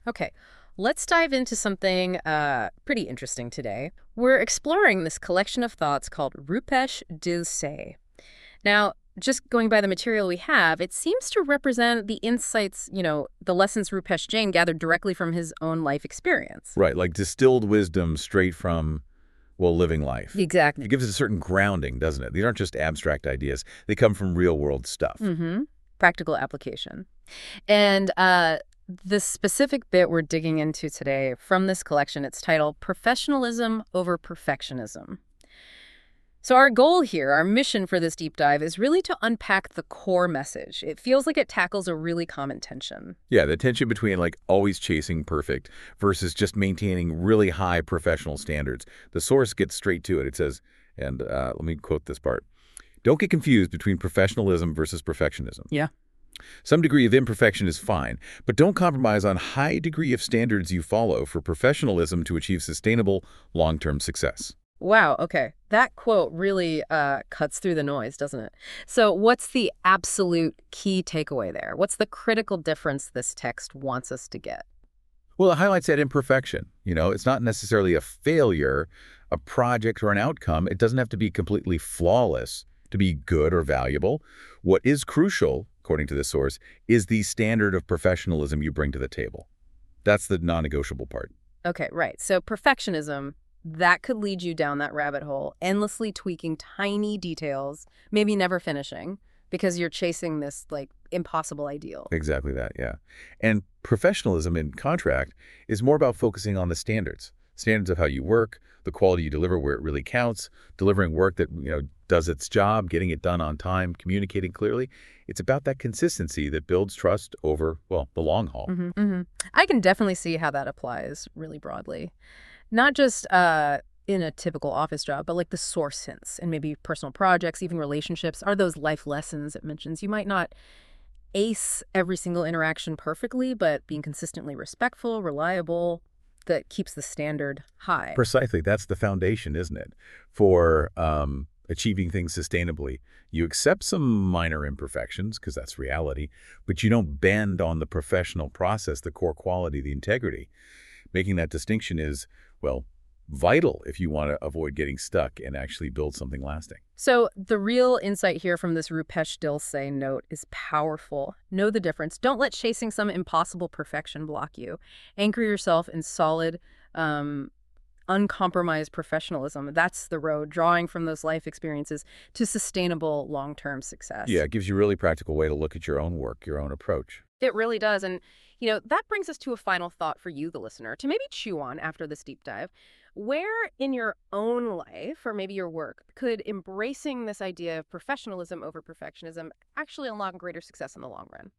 Okay, let's dive into something pretty interesting today. We're exploring this collection of thoughts called Rupesh Dilse. Now, just going by the material we have, it seems to represent the insights, the lessons Rupesh Jain gathered directly from his own life experience. Right, like distilled wisdom straight from, well, living life. Exactly. It gives it a certain grounding, doesn't it? These aren't just abstract ideas. They come from real-world stuff. Mm-hmm. Practical application. And the specific bit we're digging into today from this collection, it's titled Professionalism Over Perfectionism. So our goal here, our mission for this deep dive, is really to unpack the core message. It feels like it tackles a really common tension. Yeah, the tension between like always chasing perfect versus just maintaining really high professional standards. The source gets straight to it. It says, and let me quote this part, "Don't get confused between professionalism versus perfectionism. Yeah. Some degree of imperfection is fine, but don't compromise on high degree of standards you follow for professionalism to achieve sustainable long-term success." Wow, okay. That quote really cuts through the noise, doesn't it? So what's the absolute key takeaway there? What's the critical difference this text wants us to get? Well, it highlights that imperfection. It's not necessarily a failure, a project, or an outcome. It doesn't have to be completely flawless to be good or valuable. What is crucial, according to this source, is the standard of professionalism you bring to the table. That's the non-negotiable part. Okay, right. So perfectionism, that could lead you down that rabbit hole, endlessly tweaking tiny details, maybe never finishing, because you're chasing this, like, impossible ideal. Exactly that, yeah. And professionalism in contract is more about focusing on the standards. Standards of how you work, the quality you deliver where it really counts, delivering work that, does its job, getting it done on time, communicating clearly. It's about that consistency that builds trust over, well, the long haul. I can definitely see how that applies really broadly. Not just in a typical office job, but like the source sense and maybe personal projects, even relationships, are those life lessons it mentions. You might not ace every single interaction perfectly, but being consistently respectful, reliable, that keeps the standard high. Precisely. That's the foundation, isn't it? For achieving things sustainably. You accept some minor imperfections, because that's reality, but you don't bend on the professional process, the core quality, the integrity. Making that distinction is, well, vital if you want to avoid getting stuck and actually build something lasting. So the real insight here from this Rupesh Dilse note is powerful. Know the difference. Don't let chasing some impossible perfection block you. Anchor yourself in solid, uncompromised professionalism. That's the road, drawing from those life experiences to sustainable long-term success. Yeah, it gives you a really practical way to look at your own work, your own approach. It really does. And, that brings us to a final thought for you, the listener, to maybe chew on after this deep dive. Where in your own life, or maybe your work, could embracing this idea of professionalism over perfectionism actually unlock greater success in the long run?